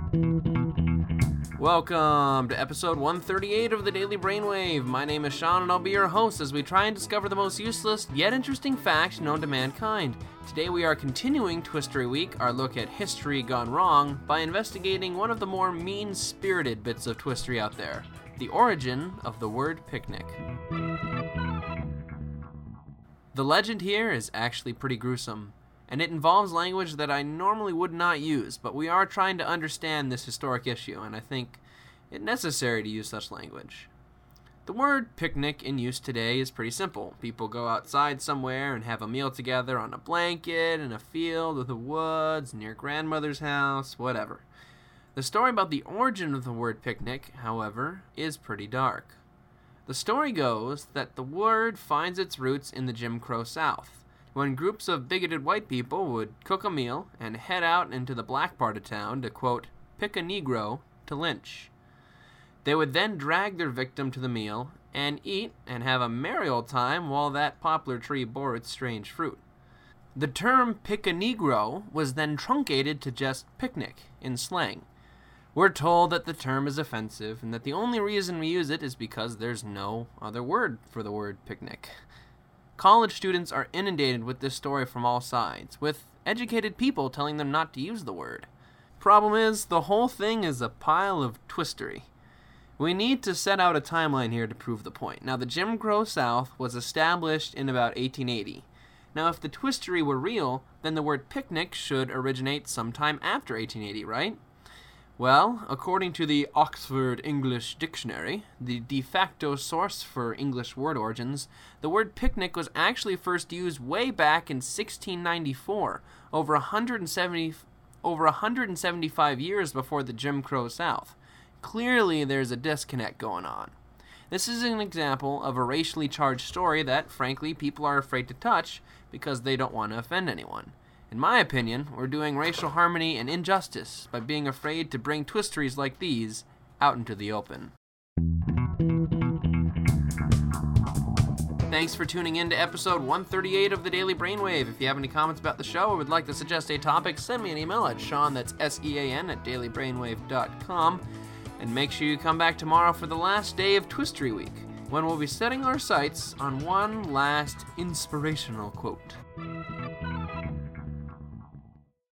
Welcome to episode 138 of the Daily Brainwave. My name is Sean and I'll be your host as we try and discover the most useless yet interesting facts known to mankind. Today we are continuing Twistery Week, our look at history gone wrong, by investigating one of the more mean-spirited bits of Twistery out there, the origin of the word picnic. The legend here is actually pretty gruesome, and it involves language that I normally would not use, but we are trying to understand this historic issue, and I think it necessary to use such language. The word picnic in use today is pretty simple. People go outside somewhere and have a meal together on a blanket, in a field, or the woods, near grandmother's house, whatever. The story about the origin of the word picnic, however, is pretty dark. The story goes that the word finds its roots in the Jim Crow South, when groups of bigoted white people would cook a meal and head out into the black part of town to, quote, pick a Negro to lynch. They would then drag their victim to the meal and eat and have a merry old time while that poplar tree bore its strange fruit. The term pick a Negro was then truncated to just picnic in slang. We're told that the term is offensive and that the only reason we use it is because there's no other word for the word picnic. College students are inundated with this story from all sides, with educated people telling them not to use the word. Problem is, the whole thing is a pile of twistery. We need to set out a timeline here to prove the point. Now, the Jim Crow South was established in about 1880. Now, if the twistery were real, then the word picnic should originate sometime after 1880, right? Well, according to the Oxford English Dictionary, the de facto source for English word origins, the word picnic was actually first used way back in 1694, over 175 years before the Jim Crow South. Clearly, there's a disconnect going on. This is an example of a racially charged story that, frankly, people are afraid to touch because they don't want to offend anyone. In my opinion, we're doing racial harmony and injustice by being afraid to bring twisteries like these out into the open. Thanks for tuning in to episode 138 of the Daily Brainwave. If you have any comments about the show or would like to suggest a topic, send me an email at Sean, that's SEAN, at dailybrainwave.com. And make sure you come back tomorrow for the last day of Twistery Week, when we'll be setting our sights on one last inspirational quote.